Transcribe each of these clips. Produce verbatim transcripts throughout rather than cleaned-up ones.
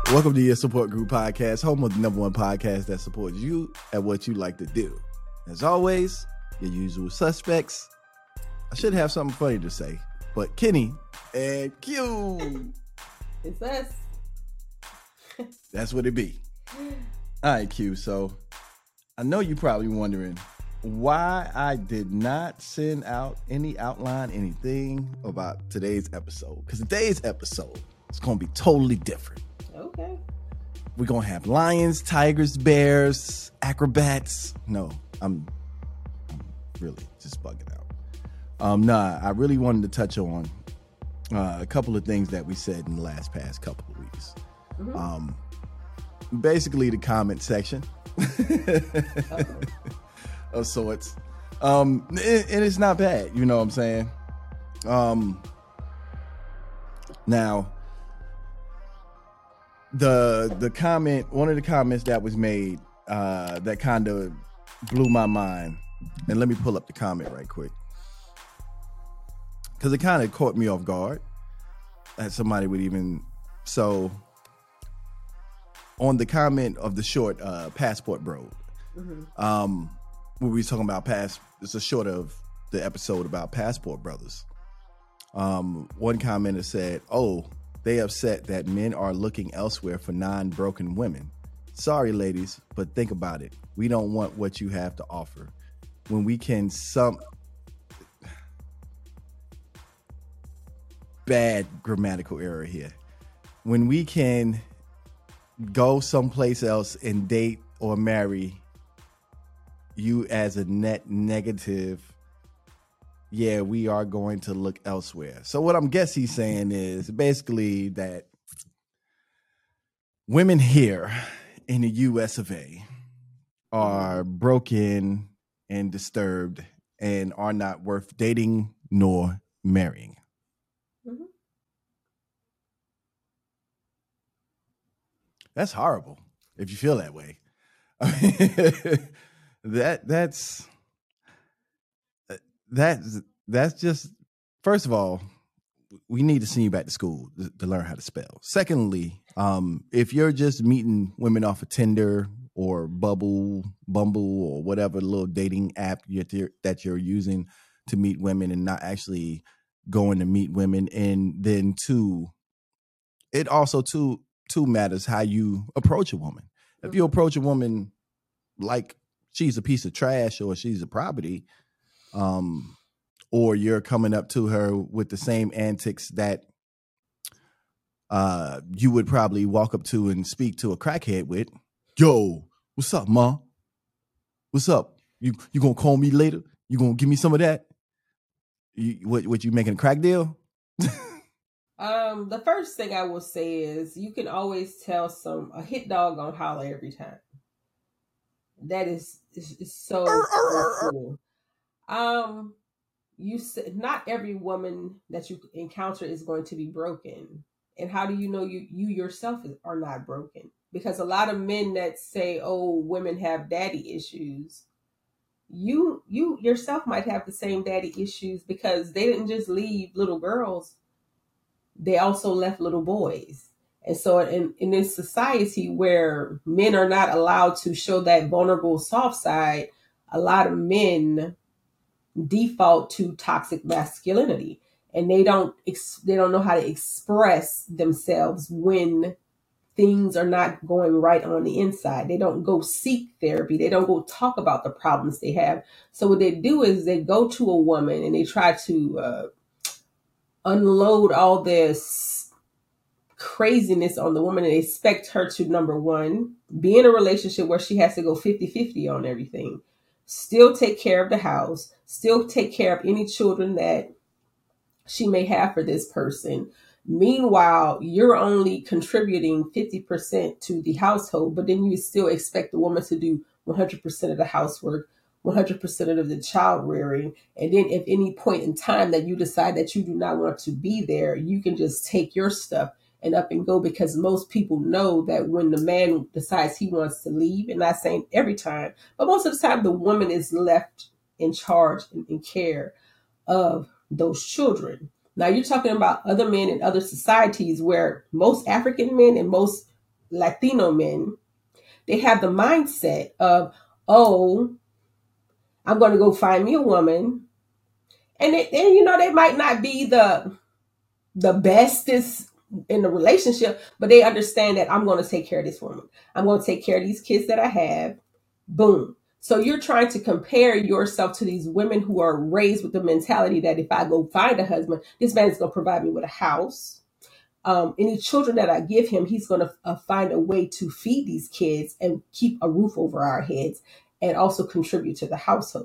Welcome to your Support Group Podcast, home of the number one podcast that supports you at what you like to do. As always, your usual suspects. I should have something funny to say, but Kenny and Q. It's us. That's what it be. All right, Q. So I know you're probably wondering why I did not send out any outline, anything about today's episode. Because today's episode is going to be totally different. Okay. We're going to have lions, tigers, bears, acrobats. No, I'm, I'm really just bugging out. Um, nah, I really wanted to touch on uh, a couple of things that we said in the last past couple of weeks. Mm-hmm. Um, basically, the comment section of sorts. Um, and, and it's not bad, you know what I'm saying? Um, now, the the comment, one of the comments that was made uh, that kind of blew my mind, and let me pull up the comment right quick, because it kind of caught me off guard that somebody would even, so on the comment of the short uh, Passport Bro, mm-hmm. um, when we was talking about pass, it's a short of the episode about Passport Brothers. Um, one commenter said, "Oh, they upset that men are looking elsewhere for non-broken women. Sorry, ladies, but think about it. We don't want what you have to offer. When we can some..." Bad grammatical error here. When we can go someplace else and date or marry you as a net negative, yeah, we are going to look elsewhere. So what I'm guess he's saying is basically that women here in the U S of A are broken and disturbed and are not worth dating nor marrying. Mm-hmm. That's horrible if you feel that way. I mean, that that's That's that's just, first of all, we need to send you back to school to, to learn how to spell. Secondly, um, if you're just meeting women off of Tinder or Bubble, Bumble, or whatever little dating app you're, that you're using to meet women and not actually going to meet women, and then two, it also too too matters how you approach a woman. If you approach a woman like she's a piece of trash or she's a property, um, or you're coming up to her with the same antics that uh, you would probably walk up to and speak to a crackhead with. Yo, what's up, ma? What's up? You you gonna call me later? You gonna give me some of that? You, what what you making a crack deal? um, the first thing I will say is you can always tell some a hit dog gonna holler every time. That is is, is so, so cool. Um, you said not every woman that you encounter is going to be broken. And how do you know you, you yourself are not broken? Because a lot of men that say, oh, women have daddy issues, you you yourself might have the same daddy issues, because they didn't just leave little girls. They also left little boys. And so in, in this society where men are not allowed to show that vulnerable soft side, a lot of men default to toxic masculinity, and they don't ex- they don't know how to express themselves when things are not going right on the inside. They don't go seek therapy. They don't go talk about the problems they have. So what they do is they go to a woman and they try to uh, unload all this craziness on the woman and expect her to, number one, be in a relationship where she has to go fifty-fifty on everything, still take care of the house, still take care of any children that she may have for this person. Meanwhile, you're only contributing fifty percent to the household, but then you still expect the woman to do one hundred percent of the housework, one hundred percent of the child rearing. And then if any point in time that you decide that you do not want to be there, you can just take your stuff and up and go, because most people know that when the man decides he wants to leave, and not saying every time, but most of the time the woman is left in charge and in care of those children. Now you're talking about other men in other societies where most African men and most Latino men, they have the mindset of, oh, I'm going to go find me a woman. And then, you know, they might not be the the bestest in the relationship, but they understand that I'm going to take care of this woman. I'm going to take care of these kids that I have. Boom. So you're trying to compare yourself to these women who are raised with the mentality that if I go find a husband, this man is going to provide me with a house. Um, any children that I give him, he's going to uh, find a way to feed these kids and keep a roof over our heads and also contribute to the household.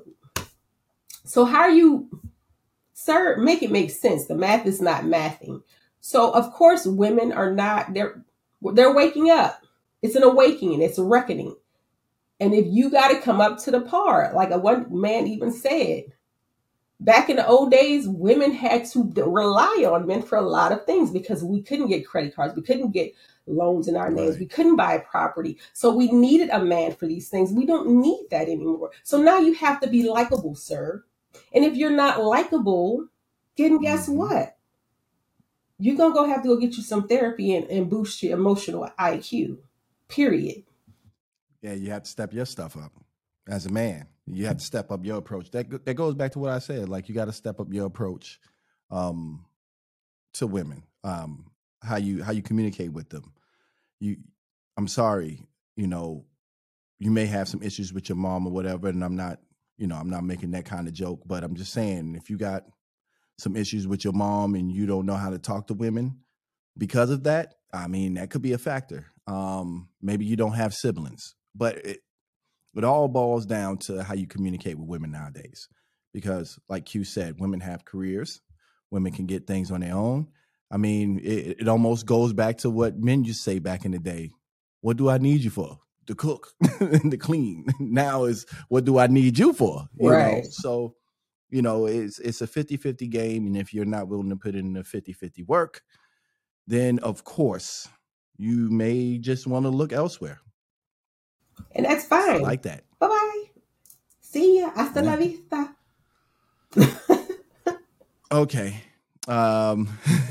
So how are you, sir, make it make sense? The math is not mathing. So of course, women are not, they're, they're waking up. It's an awakening. It's a reckoning. And if you got to come up to the par, like a one man even said, back in the old days, women had to rely on men for a lot of things because we couldn't get credit cards. We couldn't get loans in our names. Right. We couldn't buy property. So we needed a man for these things. We don't need that anymore. So now you have to be likable, sir. And if you're not likable, then guess Mhm. what? You're going to go have to go get you some therapy and, and boost your emotional I Q, period. Yeah, you have to step your stuff up as a man. You have to step up your approach. That go- that goes back to what I said. Like, you got to step up your approach um, to women. Um, how you how you communicate with them. You, I'm sorry, you know, you may have some issues with your mom or whatever, and I'm not, you know, I'm not making that kind of joke, but I'm just saying, if you got some issues with your mom and you don't know how to talk to women because of that, I mean, that could be a factor. Um, maybe you don't have siblings, but it, it all boils down to how you communicate with women nowadays. Because like Q said, women have careers, women can get things on their own. I mean, it, it almost goes back to what men used to say back in the day. What do I need you for? To cook and to clean. Now is, what do I need you for? You know, Right. so, you know, it's it's a fifty-fifty game. And if you're not willing to put in the fifty-fifty work, then of course you may just want to look elsewhere. And that's It's fine. like that. Bye-bye. See ya. Hasta la Yeah. vista. Okay. Um,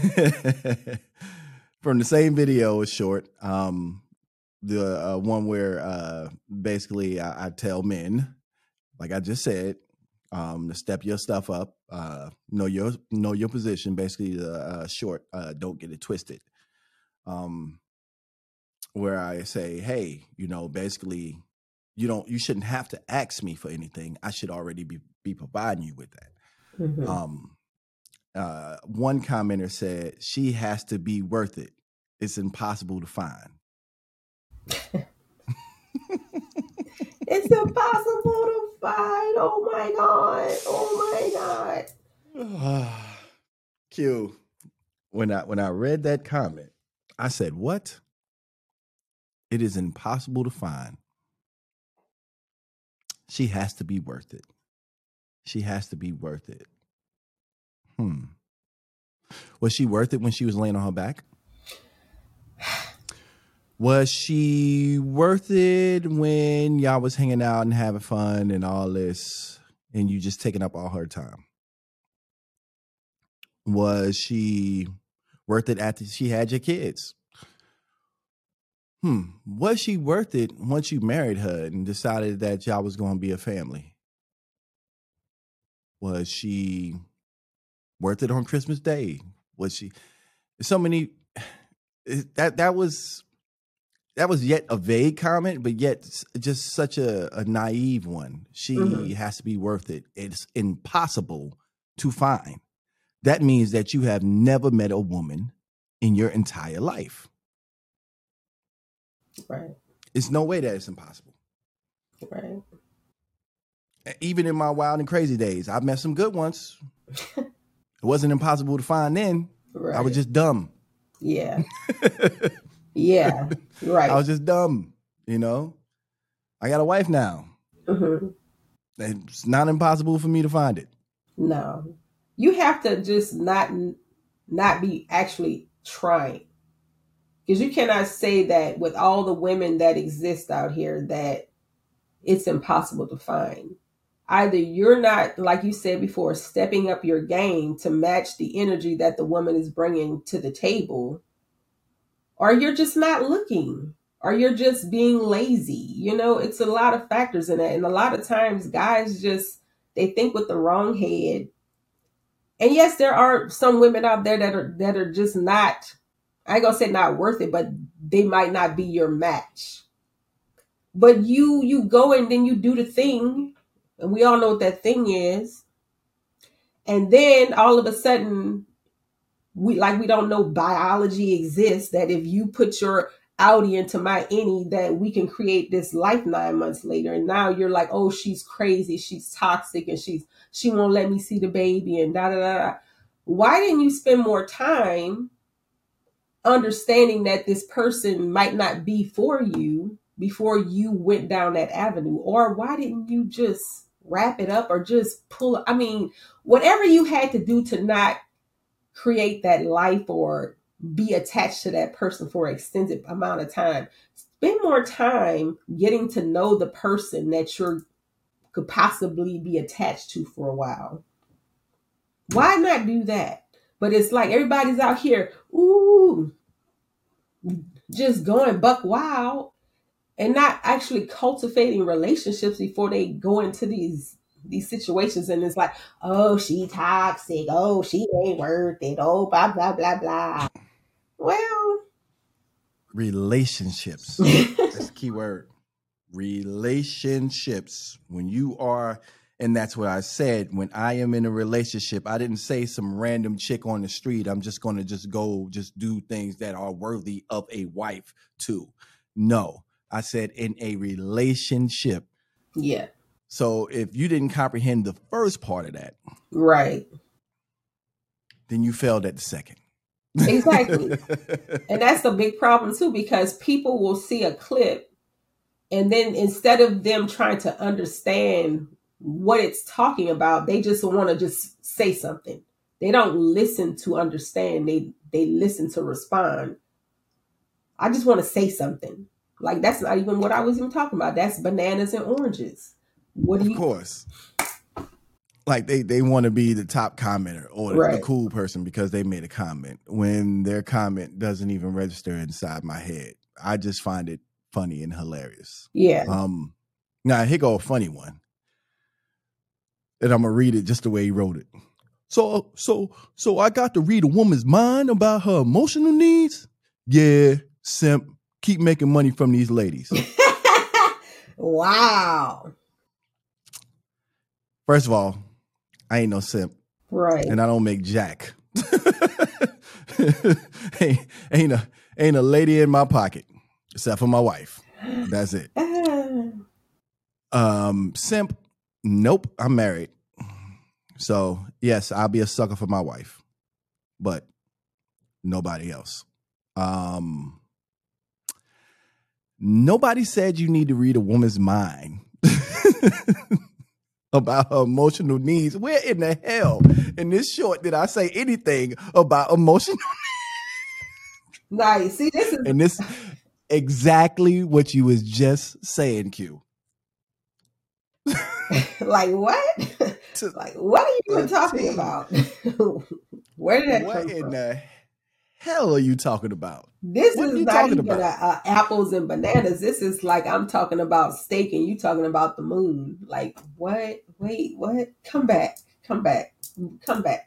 from the same video, it's short. Um, the uh, one where uh, basically I, I tell men, like I just said, um, to step your stuff up, uh, know your know your position. Basically, the uh, short, uh, don't get it twisted. Um, where I say, hey, you know, basically, you don't, you shouldn't have to ask me for anything. I should already be be providing you with that. Mm-hmm. Um, uh, one commenter said, she has to be worth it. It's impossible to find. It's impossible to find. Oh my God. Oh my God. Q, when I when I read that comment, I said, what? It is impossible to find. She has to be worth it. She has to be worth it. Hmm. Was she worth it when she was laying on her back? Was she worth it when y'all was hanging out and having fun and all this, and you just taking up all her time? Was she worth it after she had your kids? Hmm. Was she worth it once you married her and decided that y'all was going to be a family? Was she worth it on Christmas Day? Was she? So many. That that was that was yet a vague comment, but yet just such a, a naive one. She mm-hmm. has to be worth it. It's impossible to find. That means that you have never met a woman in your entire life. Right. It's no way that it's impossible. Right. Even in my wild and crazy days, I've met some good ones. It wasn't impossible to find then. Right. I was just dumb. Yeah. Yeah. Right. I was just dumb, you know. I got a wife now. Mm-hmm. It's not impossible for me to find it. No. You have to just not not be actually trying. Because you cannot say that with all the women that exist out here that it's impossible to find. Either you're not, like you said before, stepping up your game to match the energy that the woman is bringing to the table, or you're just not looking. or you're just being lazy. You know, it's a lot of factors in that. And a lot of times guys just, they think with the wrong head. And yes, there are some women out there that are that are just not, I ain't gonna say not worth it, but they might not be your match. But you you go and then you do the thing, and we all know what that thing is. And then all of a sudden, we like we don't know biology exists, that if you put your outie into my innie, that we can create this life nine months later. And now you're like, oh, she's crazy, she's toxic, and she's she won't let me see the baby, and da da da da. Why didn't you spend more time understanding that this person might not be for you before you went down that avenue? Or why didn't you just wrap it up, or just pull I mean, whatever you had to do to not create that life or be attached to that person for an extended amount of time. Spend more time getting to know the person that you could possibly be attached to for a while. Why not do that? But it's like everybody's out here, ooh, just going buck wild and not actually cultivating relationships before they go into these these situations. And it's like, oh, she toxic, oh, she ain't worth it, oh, blah blah blah blah. Well, relationships. That's the key word. Relationships. When you are, and that's what I said, when I am in a relationship, I didn't say some random chick on the street, I'm just going to just go just do things that are worthy of a wife too. No, I said in a relationship. Yeah. So if you didn't comprehend the first part of that, right, then you failed at the second. Exactly. And that's the big problem too, because people will see a clip, and then instead of them trying to understand what it's talking about, they just want to just say something. They don't listen to understand. They they listen to respond. I just want to say something. Like, that's not even what I was even talking about. That's bananas and oranges. What do you? Of course. Like they, they want to be the top commenter or the, Right. the cool person because they made a comment when their comment doesn't even register inside my head. I just find it funny and hilarious. Yeah. Um. Now here go a funny one, and I'm gonna read it just the way he wrote it. So so so I got to read a woman's mind about her emotional needs. Yeah, simp. Keep making money from these ladies. Wow. First of all, I ain't no simp. Right. And I don't make jack. ain't, ain't a ain't a lady in my pocket except for my wife. That's it. Um, simp. Nope. I'm married. So yes, I'll be a sucker for my wife, but nobody else. Um, nobody said you need to read a woman's mind about her emotional needs. Where in the hell in this short did I say anything about emotional needs? Nice. See, this is and this exactly what you was just saying, Q. Like what? Like what are you even talking T. about? Where did that what come in from? the hell are you talking about? This what is are you not talking even about? A, a apples and bananas. This is like I'm talking about steak and you talking about the moon. Like what? Wait, what? Come back. Come back. Come back.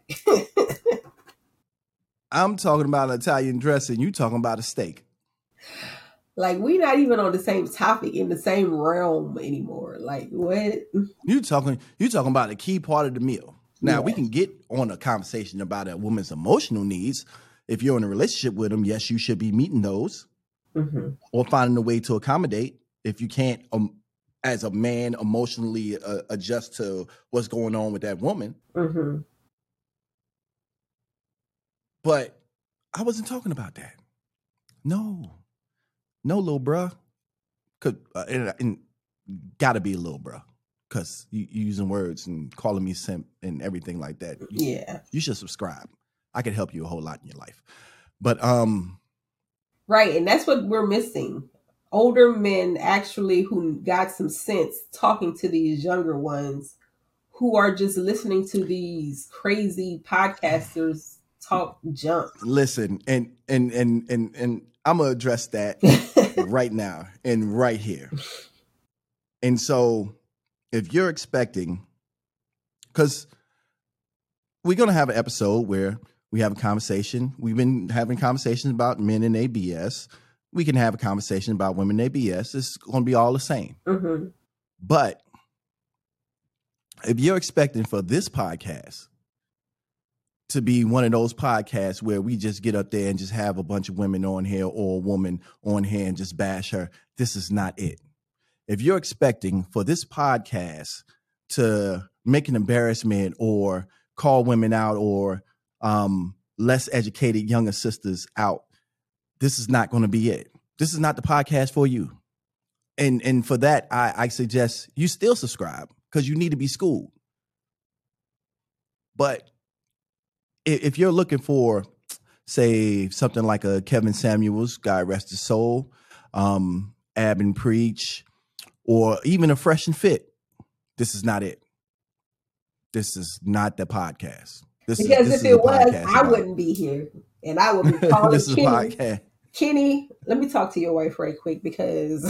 I'm talking about an Italian dressing. You talking about a steak. Like we not even on the same topic in the same realm anymore. Like what? You talking you talking about a key part of the meal. Now Yeah. we can get on a conversation about a woman's emotional needs. If you're in a relationship with them, yes, you should be meeting those Mm-hmm. or finding a way to accommodate. If you can't, um, as a man, emotionally uh, adjust to what's going on with that woman. Mm-hmm. But I wasn't talking about that. No. No, little bruh. Cause, uh, and, and gotta be a little bruh. Because you, you using words and calling me simp and everything like that. You, Yeah. You should subscribe. I could help you a whole lot in your life. But um right, and that's what we're missing. Older men actually who got some sense talking to these younger ones who are just listening to these crazy podcasters talk junk. Listen, and and and and and I'm gonna address that right now and right here. And so if you're expecting, because we're going to have an episode where we have a conversation. We've been having conversations about men and A B S. We can have a conversation about women and A B S. It's going to be all the same. Mm-hmm. But if you're expecting for this podcast to be one of those podcasts where we just get up there and just have a bunch of women on here or a woman on here and just bash her, this is not it. If you're expecting for this podcast to make an embarrassment or call women out or um, less educated younger sisters out, this is not going to be it. This is not the podcast for you. And and for that, I, I suggest you still subscribe because you need to be schooled. But if you're looking for, say, something like a Kevin Samuels, God rest his soul, um, Ab and Preach, or even a Fresh and Fit, this is not it. This is not the podcast. This because is, if it was, I about, wouldn't be here, and I would be calling this is Kenny. A podcast. Kenny, let me talk to your wife right quick because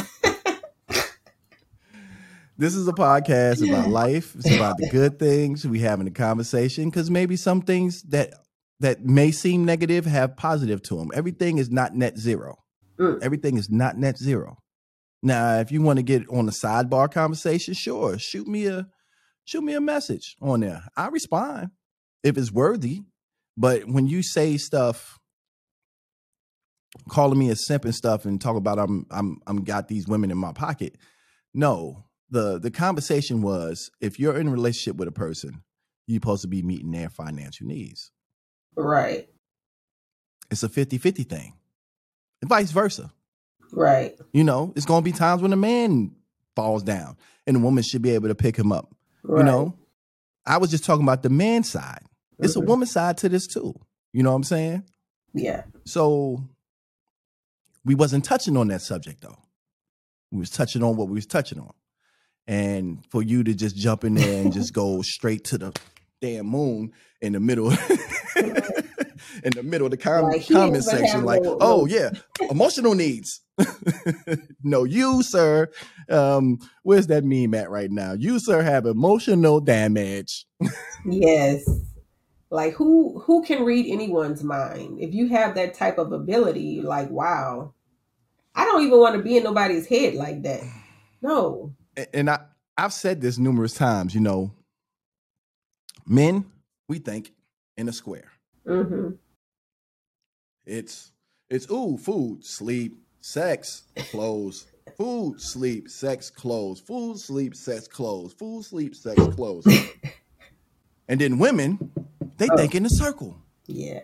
this is a podcast about life. It's about the good things. We having a conversation because maybe some things that that may seem negative have positive to them. Everything is not net zero. Mm. Everything is not net zero. Now, if you want to get on a sidebar conversation, sure, shoot me a shoot me a message on there. I respond if it's worthy. But when you say stuff, calling me a simp and stuff, and talk about I'm I'm I'm got these women in my pocket, no. The the conversation was, if you're in a relationship with a person, you're supposed to be meeting their financial needs. Right. It's a fifty-fifty thing. And vice versa. Right. You know, it's going to be times when a man falls down and the woman should be able to pick him up. Right. You know, I was just talking about the man side. It's mm-hmm. a woman side to this too. You know what I'm saying? Yeah. So we wasn't touching on that subject though. We was touching on what we was touching on. And for you to just jump in there and just go straight to the damn moon in the middle, in the middle of the com- like comment section, like, no, oh yeah, emotional needs. No, you, sir, um, where's that meme at right now? You, sir, have emotional damage. Yes. Like who who can read anyone's mind? If you have that type of ability, like, wow. I don't even want to be in nobody's head like that. No. And I, I've said this numerous times, you know, men, we think in a square. Mm-hmm. It's, it's, ooh, food, sleep, sex, clothes, food, sleep, sex, clothes, food, sleep, sex, clothes, food, sleep, sex, clothes. And then women, they oh. think in a circle. Yeah.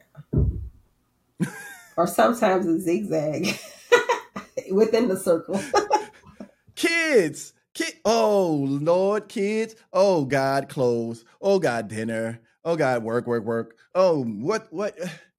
Or sometimes a zigzag within the circle. Kids. Kid, oh, Lord, kids. Oh, God, clothes. Oh, God, dinner. Oh, God, work, work, work. Oh, what, what?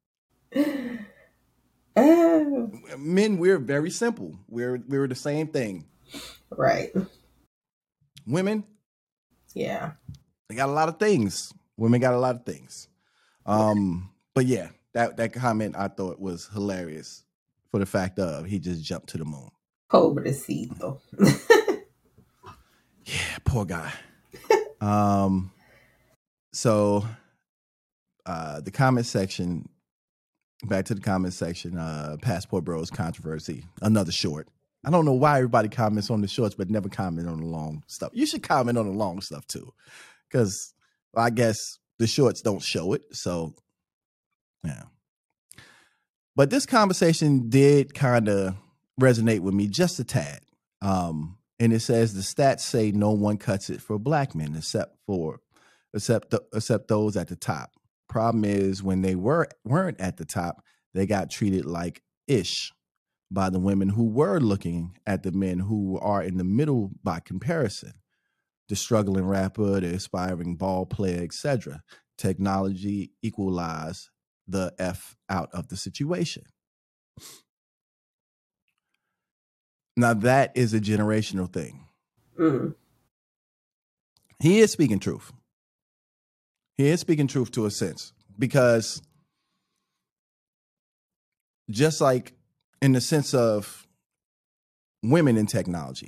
Oh. Men, we're very simple. We're we're the same thing. Right. Women? Yeah. They got a lot of things. Women got a lot of things. Um, but yeah, that, that comment I thought was hilarious for the fact of he just jumped to the moon. Pobrecito. Yeah, poor guy. um, so uh, the comment section, back to the comment section, uh, Passport Bros controversy, another short. I don't know why everybody comments on the shorts, but never comment on the long stuff. You should comment on the long stuff too, because well, I guess the shorts don't show it. So, yeah. But this conversation did kind of resonate with me just a tad. Um, And it says the stats say no one cuts it for black men except for except the, except those at the top. Problem is when they were weren't at the top, they got treated like ish by the women who were looking at the men who are in the middle by comparison. The struggling rapper, the aspiring ball player, et cetera. Technology equalized the F out of the situation. Now, that is a generational thing. Mm-hmm. He is speaking truth. He is speaking truth to a sense, because just like in the sense of women in technology.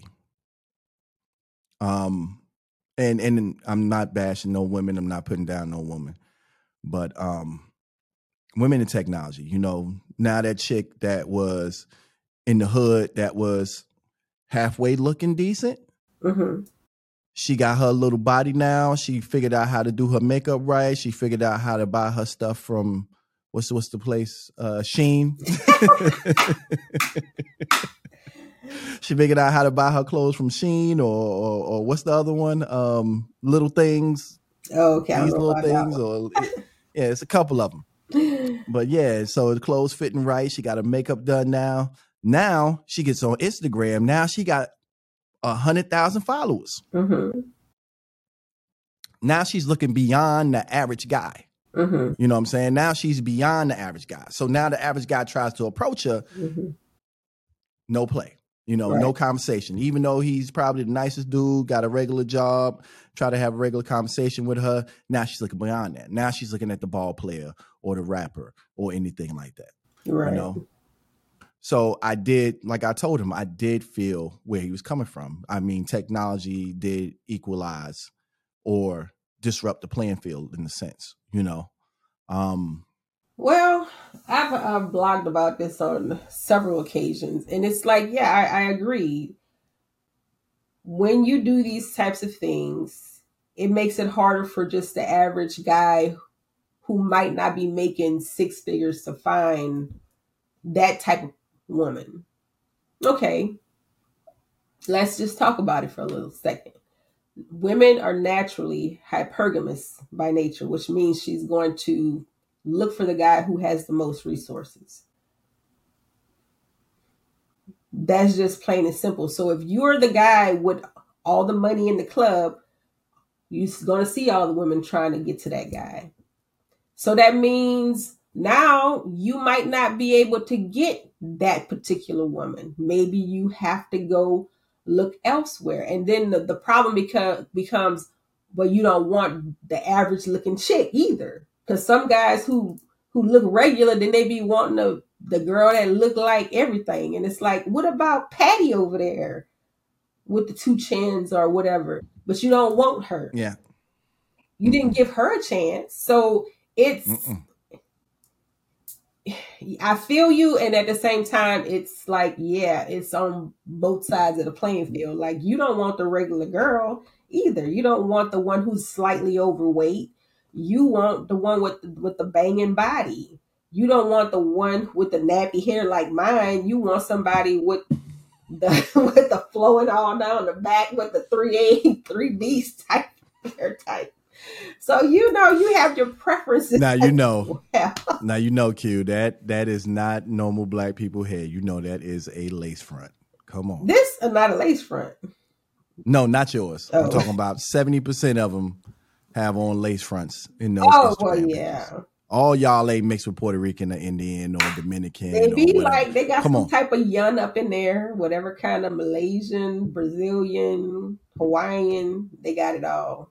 Um, and and I'm not bashing no women. I'm not putting down no woman, but um, women in technology. You know, now that chick that was in the hood that was halfway looking decent. Mm-hmm. She got her little body now. She figured out how to do her makeup right. She figured out how to buy her stuff from what's what's the place? Uh, Shein. She figured out how to buy her clothes from Shein or or, or what's the other one? Um, little things. Oh, okay. These little things, or yeah, it's a couple of them. But yeah, so the clothes fitting right. She got her makeup done now. Now she gets on Instagram. Now she got a hundred thousand followers. Mm-hmm. Now she's looking beyond the average guy. Mm-hmm. You know what I'm saying? Now she's beyond the average guy. So now the average guy tries to approach her. Mm-hmm. No play. You know, right. no conversation. Even though he's probably the nicest dude, got a regular job, try to have a regular conversation with her. Now she's looking beyond that. Now she's looking at the ball player or the rapper or anything like that. Right. You know? So I did, like I told him, I did feel where he was coming from. I mean, technology did equalize or disrupt the playing field in a sense, you know? Um, well, I've, I've blogged about this on several occasions, and it's like, yeah, I, I agree. When you do these types of things, it makes it harder for just the average guy who might not be making six figures to find that type of woman. Okay, let's just talk about it for a little second. Women are naturally hypergamous by nature, which means she's going to look for the guy who has the most resources. That's just plain and simple. So if you're the guy with all the money in the club, you're going to see all the women trying to get to that guy. So that means now you might not be able to get that particular woman. Maybe you have to go look elsewhere. And then the, the problem beca- becomes, well, you don't want the average looking chick either. Because some guys who, who look regular, then they be wanting the, the girl that look like everything. And it's like, what about Patty over there with the two chins or whatever? But you don't want her. Yeah. You didn't give her a chance. So it's, Mm-mm. I feel you. And at the same time, it's like, yeah, it's on both sides of the playing field. Like, you don't want the regular girl either. You don't want the one who's slightly overweight. You want the one with the, with the banging body. You don't want the one with the nappy hair like mine. You want somebody with the with the flowing all down the back with the three A, three B type hair type. So, you know, you have your preferences. Now, you know, well. now, you know, Q, that that is not normal black people hair. You know, that is a lace front. Come on. This is not a lace front. No, not yours. Oh. I'm talking about seventy percent of them have on lace fronts in those Oh, Instagram well, pages. yeah. All y'all ain't mixed with Puerto Rican or Indian or Dominican. They be like, they got Come some on. type of yun up in there, whatever kind of Malaysian, Brazilian, Hawaiian, they got it all.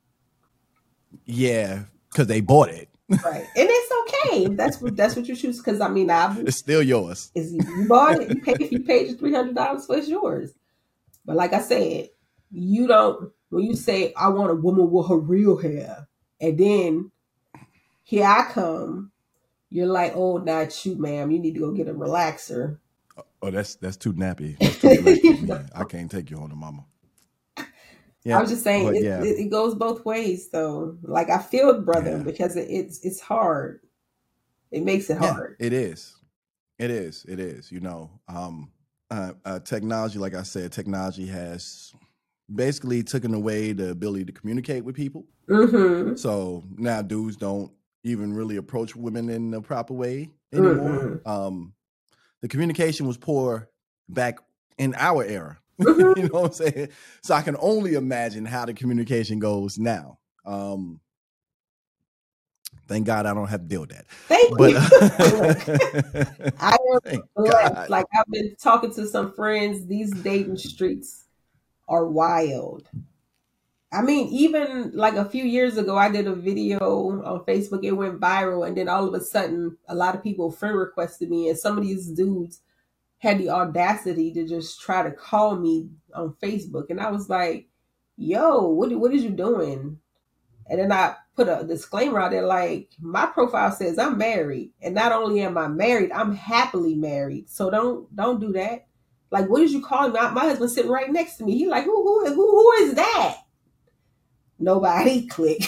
Yeah, because they bought it. Right. And it's okay. That's what that's what you choose. Because I mean, I, it's still yours. It's, you bought it. You paid, if you paid your three hundred dollars for it, it's yours. But like I said, you don't, when you say, I want a woman with her real hair, and then here I come, you're like, oh, not you, ma'am. You need to go get a relaxer. Oh, that's that's too nappy. That's too nappy, I can't take you home to mama. Yeah, I was just saying, it, yeah. it, it goes both ways, though. Like, I feel, brother, yeah. because it, it's it's hard. It makes it hard. Yeah, it is. It is. It is. You know, um, uh, uh, technology, like I said, technology has basically taken away the ability to communicate with people. Mm-hmm. So now dudes don't even really approach women in the proper way anymore. Mm-hmm. Um, the communication was poor back in our era. Mm-hmm. You know what I'm saying? So I can only imagine how the communication goes now. Um, thank God I don't have to deal with that. Thank but, you. I am blessed. Like, I've been talking to some friends. These dating streets are wild. I mean, even like a few years ago, I did a video on Facebook. It went viral. And then all of a sudden, a lot of people friend requested me. And some of these dudes had the audacity to just try to call me on Facebook. And I was like, yo, what, what is you doing? And then I put a disclaimer out there like, my profile says I'm married. And not only am I married, I'm happily married. So don't don't do that. Like, what did you call me? My, my husband's sitting right next to me. He like, who who who who is that? Nobody. Click.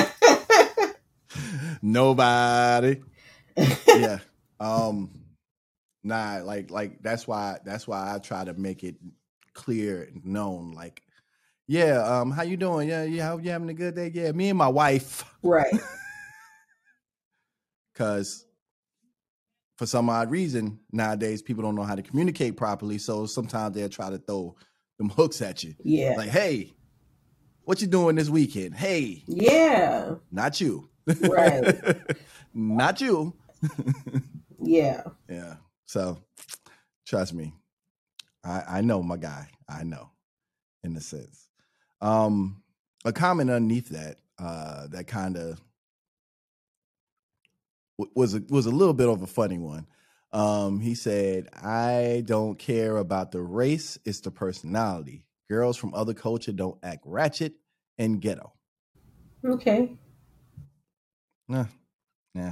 Nobody. Yeah. Um nah, like like that's why that's why I try to make it clear and known. Like, yeah, um, how you doing? Yeah, yeah, hope you having a good day. Yeah, me and my wife. Right. Cause for some odd reason, nowadays people don't know how to communicate properly. So sometimes they'll try to throw them hooks at you. Yeah. Like, hey, what you doing this weekend? Hey. Yeah. Not you. Right. Not you. Yeah. Yeah. So trust me. I, I know my guy. I know, in a sense. Um, a comment underneath that, uh, that kind of w- was a, was a little bit of a funny one. Um, he said, "I don't care about the race; it's the personality. Girls from other culture don't act ratchet and ghetto." Okay. Nah, yeah.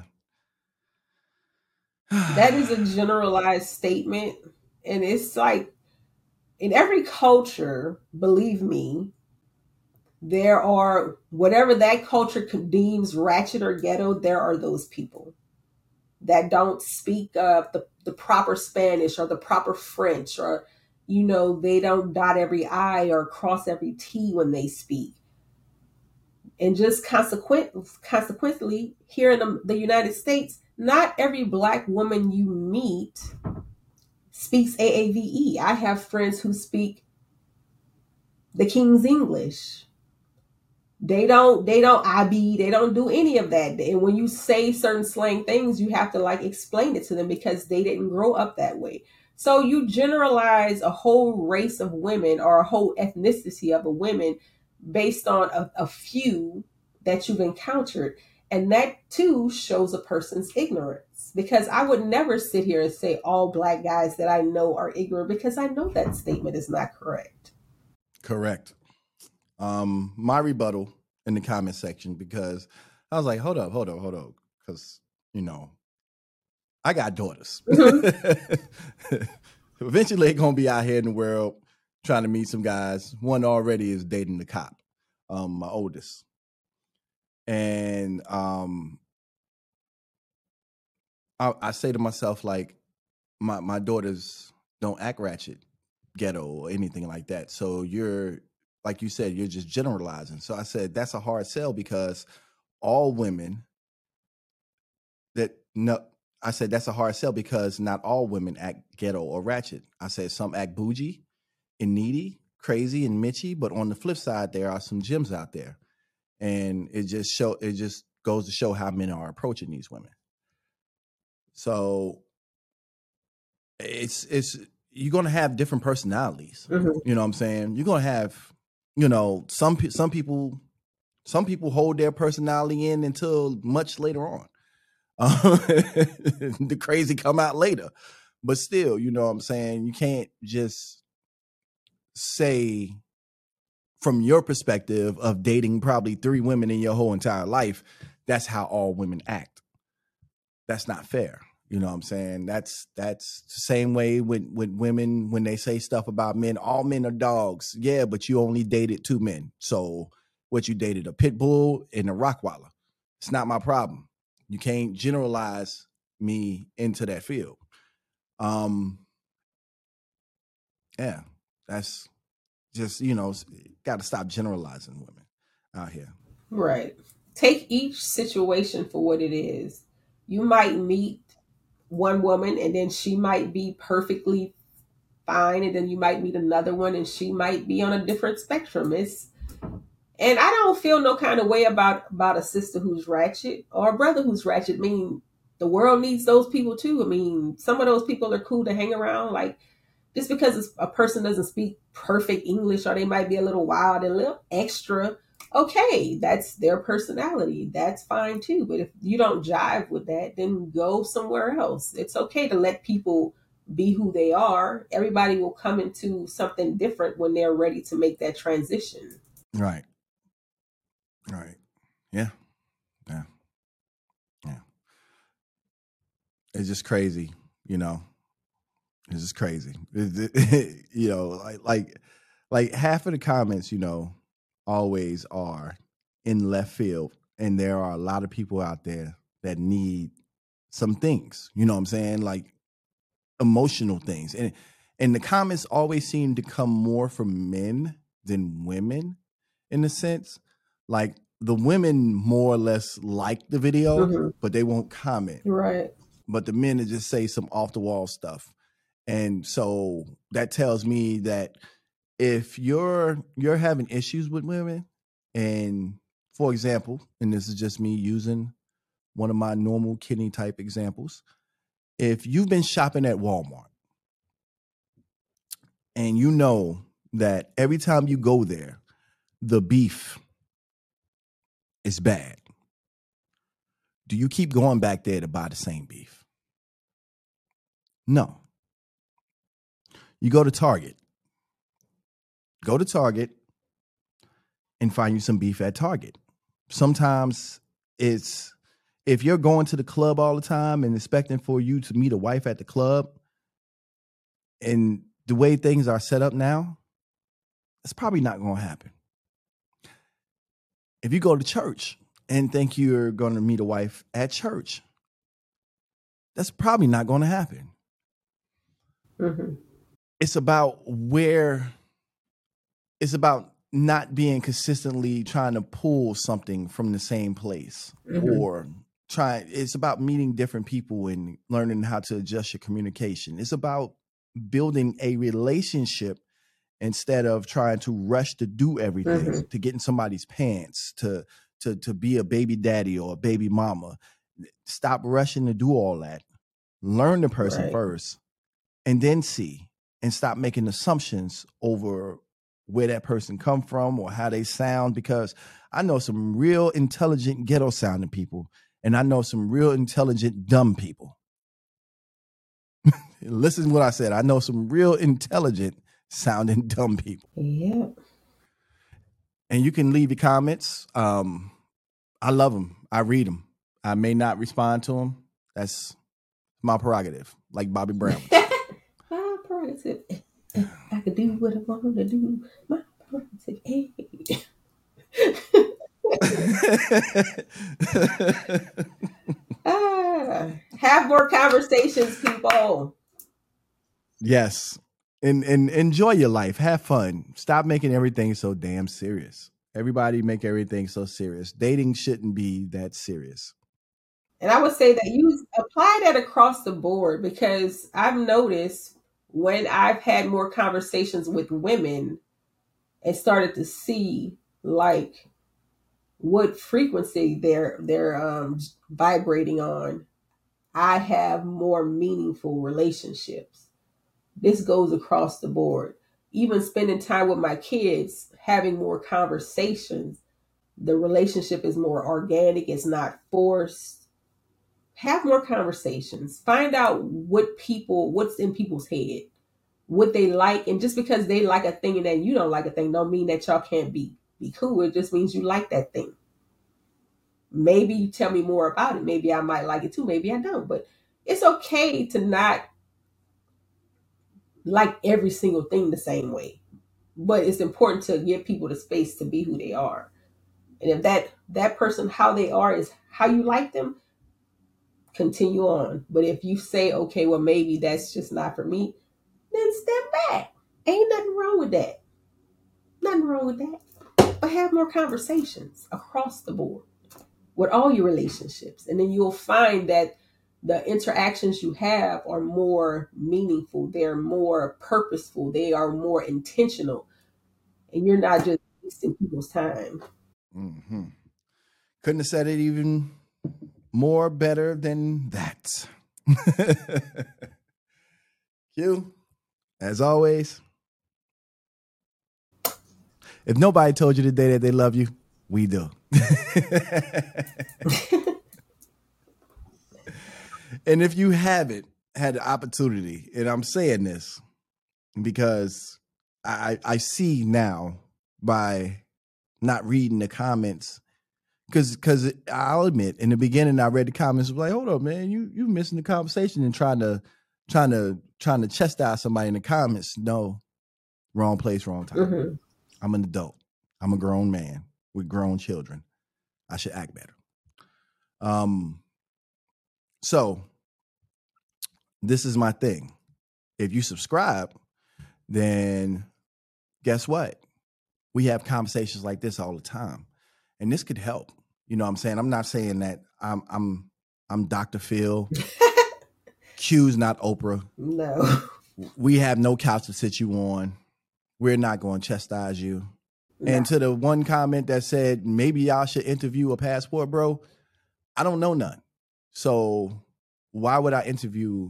That is a generalized statement. And it's like, in every culture, believe me, there are, whatever that culture deems ratchet or ghetto, there are those people that don't speak uh, the, the proper Spanish or the proper French, or, you know, they don't dot every I or cross every T when they speak. And just consequent, consequently, here in the, the United States, not every Black woman you meet speaks A A V E. I have friends who speak the King's English. They don't, they don't I B, they don't do any of that. And when you say certain slang things, you have to like explain it to them because they didn't grow up that way. So you generalize a whole race of women or a whole ethnicity of a women based on a, a few that you've encountered. And that too shows a person's ignorance, because I would never sit here and say all Black guys that I know are ignorant, because I know that statement is not correct. Correct. Um, my rebuttal in the comment section, because I was like, hold up, hold up, hold up. Because, you know, I got daughters. Mm-hmm. Eventually they're going to be out here in the world trying to meet some guys. One already is dating the cop, um, my oldest. And um, I, I say to myself, like, my, my daughters don't act ratchet, ghetto, or anything like that. So you're, like you said, you're just generalizing. So I said, that's a hard sell, because all women that, no, I said, that's a hard sell because not all women act ghetto or ratchet. I said, some act bougie and needy, crazy and mitchy, but on the flip side, there are some gems out there. And it just show, it just goes to show how men are approaching these women. So it's, it's, you're going to have different personalities. Mm-hmm. You know what I'm saying? You're going to have, you know, some, some people, some people hold their personality in until much later on. Uh, the crazy come out later. But still, you know what I'm saying? You can't just say from your perspective of dating probably three women in your whole entire life, that's how all women act. That's not fair. You know what I'm saying? That's that's the same way with, with women when they say stuff about men. All men are dogs. Yeah, but you only dated two men. So what, you dated a pit bull and a Rottweiler. It's not my problem. You can't generalize me into that field. Um, yeah, that's just, you know, got to stop generalizing women out here. Right. Take each situation for what it is. You might meet one woman and then she might be perfectly fine, and then you might meet another one and she might be on a different spectrum. It's, and I don't feel no kind of way about about a sister who's ratchet or a brother who's ratchet. I mean, the world needs those people too. I mean, some of those people are cool to hang around. Like, just because a person doesn't speak perfect English or they might be a little wild and a little extra, okay, that's their personality. That's fine too. But if you don't jive with that, then go somewhere else. It's okay to let people be who they are, everybody will come into something different when they're ready to make that transition. Right. Right. Yeah. Yeah. Yeah. It's just crazy, you know. It's just crazy. You know, like like like half of the comments, you know, always are in left field. And there are a lot of people out there that need some things, you know what I'm saying? Like emotional things. And and the comments always seem to come more from men than women in a sense. Like the women more or less like the video, Mm-hmm. but they won't comment. Right. But the men will just say some off the wall stuff. And so that tells me that if you're you're having issues with women, and for example, and this is just me using one of my normal kidney type examples, if you've been shopping at Walmart and you know that every time you go there, the beef is bad, do you keep going back there to buy the same beef? No. You go to Target. Go to Target and find you some beef at Target. Sometimes it's, if you're going to the club all the time and expecting for you to meet a wife at the club, and the way things are set up now, it's probably not going to happen. If you go to church and think you're going to meet a wife at church, that's probably not going to happen. Mm-hmm. It's about where, it's about not being consistently trying to pull something from the same place, mm-hmm. or try. It's about meeting different people and learning how to adjust your communication. It's about building a relationship instead of trying to rush to do everything, mm-hmm. to get in somebody's pants, to, to, to be a baby daddy or a baby mama. Stop rushing to do all that. Learn the person right. first, and then see, and stop making assumptions over where that person come from or how they sound, because I know some real intelligent ghetto sounding people, and I know some real intelligent dumb people. Listen to what I said. I know some real intelligent sounding dumb people. Yeah. And you can leave your comments. Um, I love them. I read them. I may not respond to them. That's my prerogative, like Bobby Brown. My prerogative. I could do what I want to do. My prerogative. Hey. ah, have more conversations, people. Yes. And and enjoy your life. Have fun. Stop making everything so damn serious. Everybody make everything so serious. Dating shouldn't be that serious. And I would say that you apply that across the board, because I've noticed when I've had more conversations with women and started to see like what frequency they're they're um, vibrating on, I have more meaningful relationships. This goes across the board. Even spending time with my kids, having more conversations, the relationship is more organic. It's not forced. Have more conversations. Find out what people, what's in people's head, what they like. And just because they like a thing and then you don't like a thing, don't mean that y'all can't be, be cool. It just means you like that thing. Maybe you tell me more about it. Maybe I might like it too. Maybe I don't. But it's okay to not like every single thing the same way. But it's important to give people the space to be who they are. And if that, that person, how they are is how you like them, continue on. But if you say, okay, well, maybe that's just not for me, then step back. Ain't nothing wrong with that. Nothing wrong with that. But have more conversations across the board with all your relationships. And then you'll find that the interactions you have are more meaningful. They're more purposeful. They are more intentional. And you're not just wasting people's time. Mm-hmm. Couldn't have said it even more better than that. Q, as always, if nobody told you today that they love you, we do. And if you haven't, had the opportunity, and I'm saying this because I, I see now by not reading the comments, because because I'll admit in the beginning I read the comments, was like, hold up, man, you you missing the conversation and trying to trying to trying to chastise somebody in the comments. No, wrong place, wrong time. Mm-hmm. I'm an adult. I'm a grown man with grown children. I should act better. Um. So this is my thing. If you subscribe, then guess what? We have conversations like this all the time. And this could help. You know what I'm saying? I'm not saying that I'm I'm I'm Doctor Phil. Q's not Oprah. No. We have no couch to sit you on. We're not going to chastise you. No. And to the one comment that said, maybe y'all should interview a passport bro, I don't know none. So why would I interview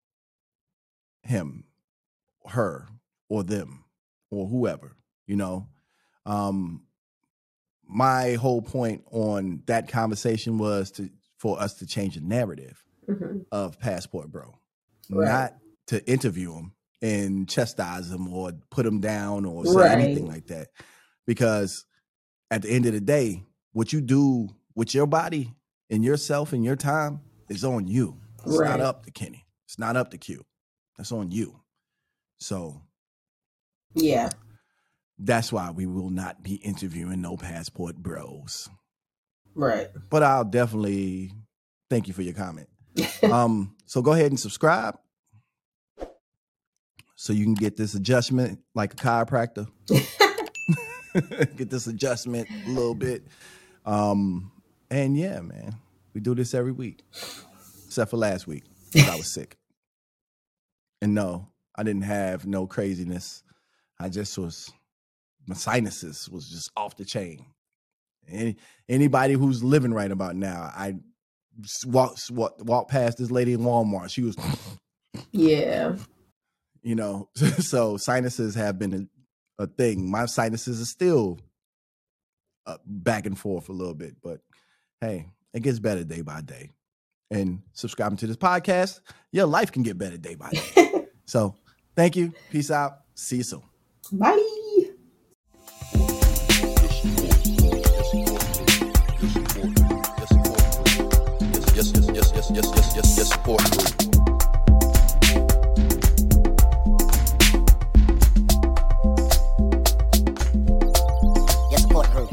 him, her, or them, or whoever, you know? Um, my whole point on that conversation was to for us to change the narrative mm-hmm. of Passport Bro, right. Not to interview him and chastise him or put him down or say right. anything like that. Because at the end of the day, what you do with your body and yourself and your time is on you. It's right. not up to Kenny. It's not up to Q. That's on you. So, yeah. That's why we will not be interviewing no Passport Bros. Right. But I'll definitely thank you for your comment. um, so go ahead and subscribe so you can get this adjustment like a chiropractor. Get this adjustment a little bit. Um, and yeah, man, we do this every week, except for last week because I was sick. And no, I didn't have no craziness. I just was... My sinuses was just off the chain. Any, anybody who's living right about now, I walked walk, walk past this lady in Walmart. She was, yeah, you know. So sinuses have been a, a thing. My sinuses are still uh, back and forth a little bit, but hey, it gets better day by day. And subscribing to this podcast, your life can get better day by day. So thank you. Peace out. See you soon. Bye. Yes, yes, yes, yes, yes, yes, yes, yes, support group. Yes, support group.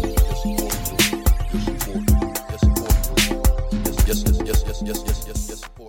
Yes, yes, yes, yes, yes, yes, yes, yes, yes, support.